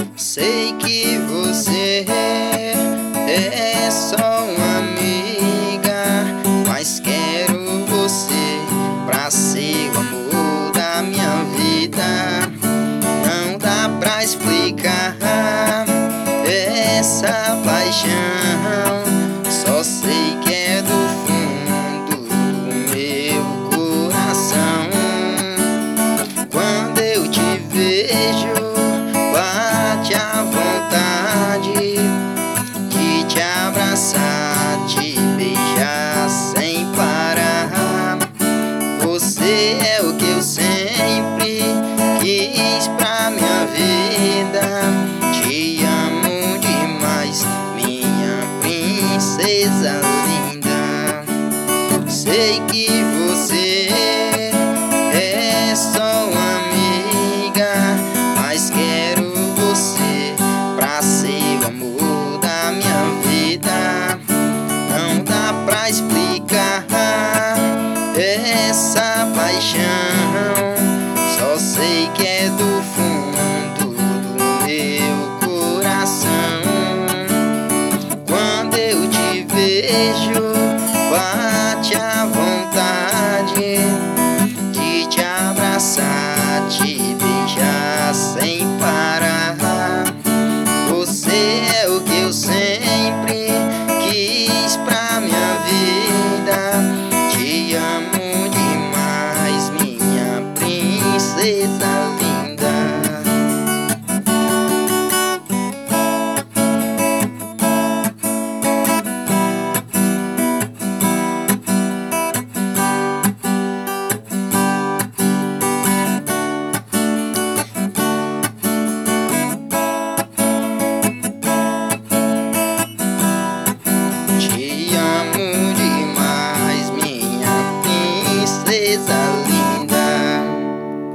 Sei que você é só uma amiga, mas quero você pra ser o amor da minha vida. Não dá pra explicar essa paixão, só sei que é do fundo do meu coração. Quando eu te vejo, bate a vontade de te abraçar, te beijar sem parar. Você é o que eu sempre quis pra minha vida. Te amo demais, minha princesa linda. Sei que você é só uma amiga, mas quero você pra ser o amor da minha vida. Não dá pra explicar essa paixão.